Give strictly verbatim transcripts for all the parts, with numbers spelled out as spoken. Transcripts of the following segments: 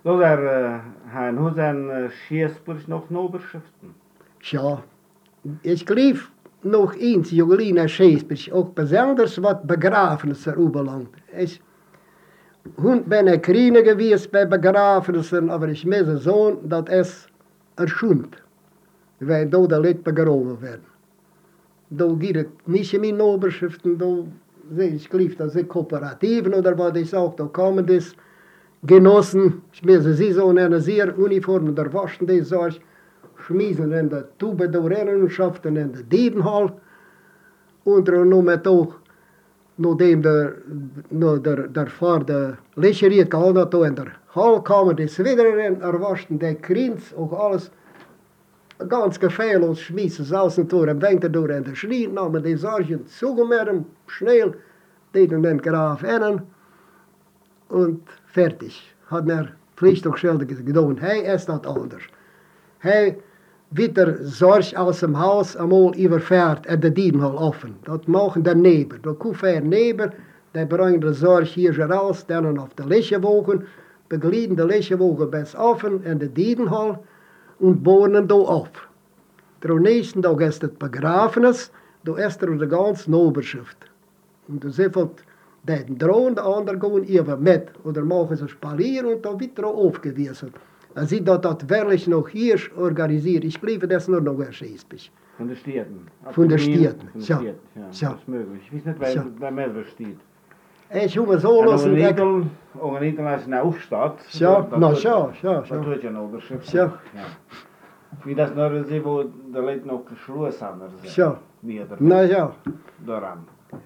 Då där han hos en Schiesburg noch Noberschriften. Ja, ich geloof nog eens, Jolina Schiesburg, ook besonders wat begrafenissen aanbelangt. Ich hun ben ik Rine geweest bij begrafenissen, aber ich misse zoon dat es erschund. Wij do de lid begraven werden. Do geht het niet in mijn Noberschriften, do ich geloof dat ze Kooperativen oder wat ich auch, da kommen das Genossen, ich misse sie so in einer sehr Uniform, der waschen die Sorge, schmissen in de Tube door Rennenschaften in de Diedenhal. Und er noch met ook, nachdem der, no, der, der Fahr de Lächeriet gehaald had, in der Hal kamen die wieder in, er waschten die Krins, ook alles ganz gefeillos schmissen, zelfs door en wenkte door in de Schnee, namen die Sergeant zogen met hem, schnell, deden den Graf innen und fertig. Hat er Pflichtgeschildig gedaan, hij is dat anders. Hij wieder Sorg aus dem Haus einmal überfährt en de Diedenhal offen. Dat mogen de Neber. De Kufer Neber, die brengen de Sorg hier raus, dann auf de Lichtjewogen, begleiten de Lichtjewogen bis offen en de Diedenhal und bohren da auf. Der nächsten Tag ist das Begrafenis, da ist er de ganze Noberschrift. Und da sind die drohen, de anderen gehen even mit. Oder machen sie spalieren und dann wird er aufgewiesen. Dan zie dat dat werkelijk nog hier organisiert. Ich glaube, das ist nur noch ein Schiesbisch. Von den Städten? Von den Städten, Von den ja. Städten, ja. Ja. Das ist möglich. Ich weiß nicht, wer Ja. da mehr steht. Ich habe so lassen. Und ik- ein internationale Aufstadt. Ja, dat- nou dat- ja, ja, Dat ja. tut ja noch Beschrift. Ja. Wie das nur sie, wo die Leute noch geschlossen haben. Ja. Wieder Nou ja, daran.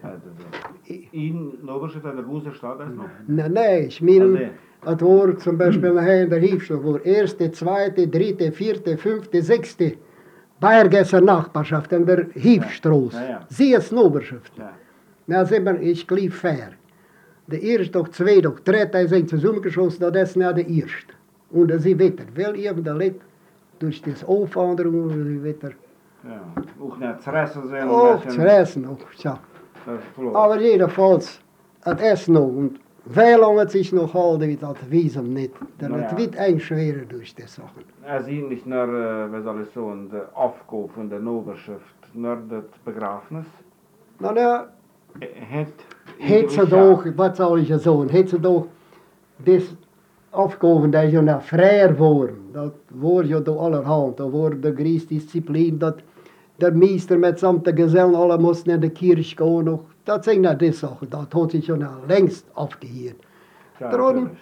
In Noberschrift an der Buserstadt ist noch? nee, nee, ich Ah, meine, nee. het woord zum Beispiel nachher in der Hilfsstelle, wo erste, zweite, dritte, vierte, fünfte, sechste, Bayergesser Nachbarschaft in der Hilfsstraße. Ja, ja. Sie ist Noberschrift. Ja. Nou, zeg maar, ich glaube fair. De eerste, of tweede, of derde zijn zusammengeschossen, dat is naar de eerste. Und dat is weiter. Wel even de lid, durch das Aufwanderung, dat is weiter. Ja. Auch nicht zu ressen sein. Auch zu reisen, auch, ja. Das ist klar. Aber jedenfalls, het is nog, und wie lange het sich noch halten, dat wissen niet. Dan Nou het ja. wird ein schwerer durch die Sachen. Er sieht nicht nur, äh, wie soll ich sagen, der Aufgabe von der Noberschrift, nur das Begrafnis. Nou ja, Het, het ze toch, wat zal ik je zeggen, het ze toch, dit Aufgaben, dat je naar vrijer worden. Dat wordt je door allerhand, dat wordt de Griesdisziplin, dat der meester met samt de gezellen alle moesten naar de kerk gaan nog. Dat zijn nou die zaken, dat had zich je nou längst afgeheerd. Ja, Daarom natürlich.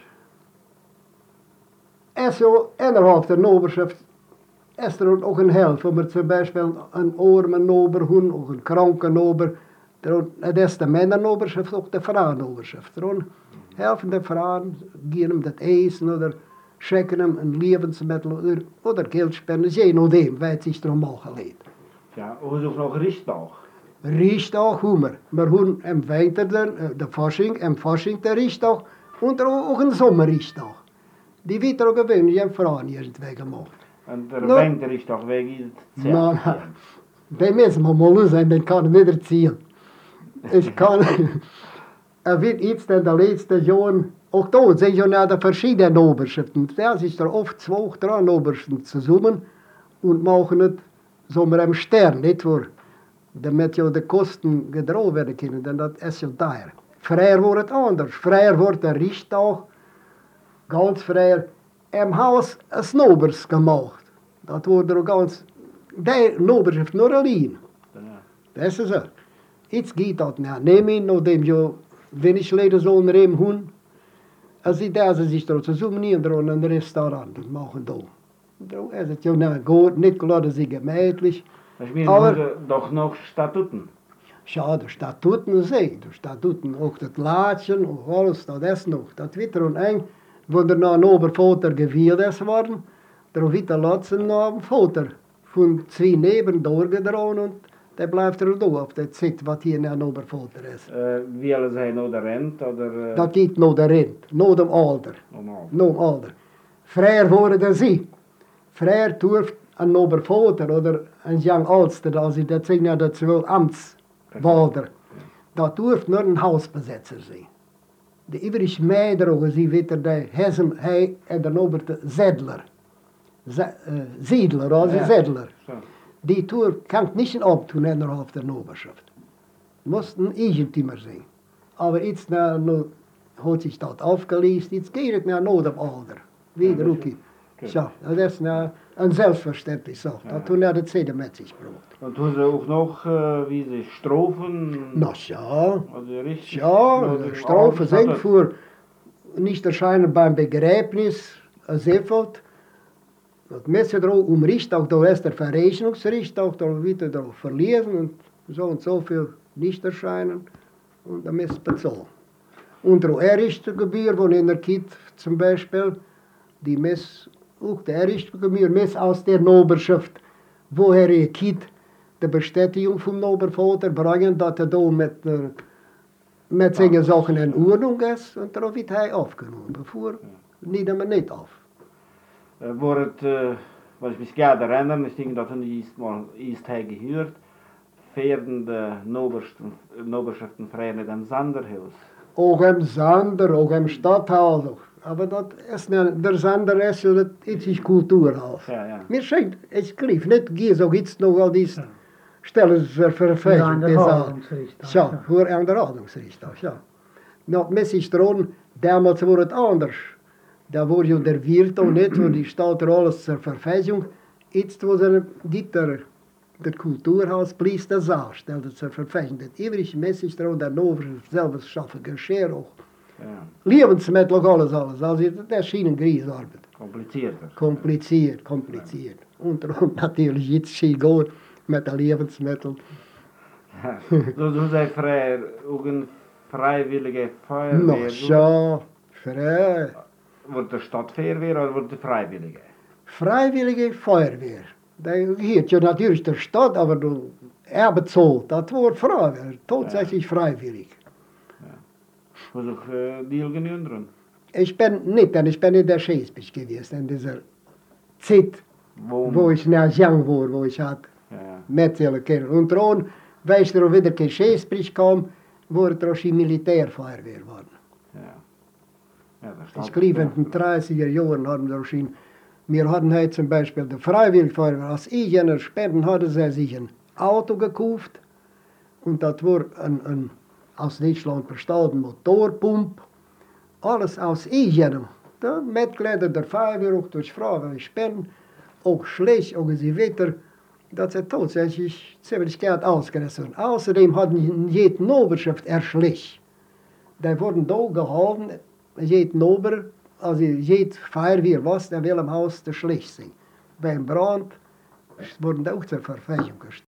is zo innerhalb der Noberschrift is er ook een helft, om er zum Beispiel een arme Nober, hun, ook een kranke Nober. Daarom, het is de Männernoberschrift, ook de Vrouwennoberschrift. Daarom helfen de vrouwen, geven hem dat eten, oder schenken hem een levensmiddel, oder, oder Geld spenden, je nachdem, wat zich er mogen leed. Ja, hoe is nog Richtdag? Richtdag hummer, maar hun im Winter de, de Fasching, im Fasching der Richtdag, und ook een Sommerrichtdag. Die wird er ook gewöhnlich in Frauen irgendwie gemacht. En der Nou. Winterrichtdag weg is het Nou, bij mensen moet mal zijn, dan kan ik niet erzählen. Ich kann, er wird jetzt in den letzten Jahren, auch da sind ja noch die verschiedenen Oberschriften. Da ist er oft zwei, drei Oberschriften zusammen und machen es so mit einem Stern, nicht wahr? Damit ja die Kosten gedragen werden können, denn das ist ja teuer. Früher war es anders. Früher wurde der Richtag, ganz früher, im Haus ein Nobers gemacht. Das wurde auch ganz, der Noberschrift nur allein. Ja. Das ist er. Jetzt geht das nicht. Nehmen, nachdem ja wenig Leute so einen Rehm haben, als sie da sich da zusammen in ein Restaurant und machen da. Da ist es ja nicht gut, nicht gerade sie gemütlich. Ich meine, Aber- aber doch noch Statuten. Schade, Statuten sind, die Statuten, auch das Latschen und alles, das ist noch. Das wird er und eng, wo der noch ein Obervater gewählt ist worden, da wird der Latschen noch ein Vater von zwei Neben durchgedragen und der bleibt er da auf der Zeit, was hier ein Obervater ist. Äh, willen zij nou de rent oder... Äh, Dat geht nog de rent, nog dem Alter, normaal. nog dem Alter. Früher worden dan sie. Früher durft ein Obervater oder ein Young Alster, also das sind ja die zwei Amtswalder, da durft nur ein Hausbesetzer sein. de iedere meidrogen, die weten, de hesem, hij en de oberte Zedler. Z, uh, Ziedler, also Ja. Zedler. So. Die Tour kann nicht abtun in der auf der Oberschaft. Muss ein Eigentümer sein. Aber jetzt na, nu, hat sich das aufgelöst, jetzt geht es nach Not am Alter. Wieder Ja, okay. gut. So, das ist na, ein selbstverständlich so. Ja. Das tun ja die Zähne mit sich gebracht. Und haben sie auch noch, äh, wie sie Strophen, Na ja, also richtig. ja, noch im Strophe Abend sind hat er- für nicht erscheinen beim Begräbnis, Seefeld. Das Messer drauf umricht, auch da ist der Verrechnungsrichter, auch da wird er da verlesen und so und so viel nicht erscheinen und dann ist es bezahlen. Und der erste Gebühr, wo in der Kit zum Beispiel, die Mess, auch der erste Gebühr, Mess aus der Noberschaft, woher die Kit die Bestätigung vom Nobervater bringen, dass er da mit, äh, mit seinen Sachen in Ordnung ist und darauf wird er aufgenommen. Bevor nehmen wir nicht auf. Äh, wordt, äh, was ich mich gerne erinnere, ich denke, dass die ist mal ist gehört, werden die Noberschaften, Noberschaften frei in dem Sanderhaus. Auch im Sander, auch im Stadthaus. Auch. Aber das ist nicht, der Sander ist ja das ist Kulturhaus. Ja, ja. Mir schenkt, ich griff nicht, gehe so gibt's noch all diese Stellen zur Verfügung. Ja, voor aan de Ordnungsrichter, ja. Nou, mis is er damals wordt het anders. Da wurde ja der Wirt auch nicht, wo die steht er alles zur Verfügung. Jetzt, wo er gibt der, der Kulturhaus, blies der Saal, stellt er zur Verfügung. Das übrige Mess ist er auch der Nover selber schaffen, Geschirr auch. Ja, Lebensmittel auch alles, alles. Also das ist eine Griesarbeit. komplizierter. Kompliziert, kompliziert. Und darum natürlich jetzt schon gut mit den Lebensmitteln. So, du sagst frei, auch ein freiwillige Feuerwehr. Na ja, frei. Wordt de Stadtfeuerwehr oder wordt de Freiwillige? Freiwillige Feuerwehr. Da geht ja natürlich der Stadt, aber du, er bezahlt. Das Wort Feuerwehr, tatsächlich freiwillig. Was ook uh, Dielgen anderen. Ich bin nicht, denn ich bin in der Schäßbisch gewesen, in dieser Zeit, Wo, wo ich nach Jang war, wo ich hatte Ja, mit vielen Kindern. Und dann, weil ich dann wieder kein Schäßbisch kam, wurde er auch die Militärfeuerwehr geworden. ja. Ja, dat Ich glaube, in den dreißiger Jahren haben wir schon, wir hatten heute zum Beispiel die Freiwilligfeuerwehr, als ich in der Spenden hatte sie sich ein Auto gekauft und das war ein, ein aus Deutschland bestaande Motorpump, alles aus eigenem. Da Mitglieder der Feuerwehr, auch durch Freiwillige Spenden, auch schlecht, auch sie weiter, dat sie tatsächlich ziemlich Geld ausgerissen haben. Außerdem hatten jede Noberschaft erschlecht. Die wurden da gehalten, jede Nober, also jede Feuerwehr was, der will im Haus der schlecht sein. Beim Brand wurden die auch zur Verfügung gestellt.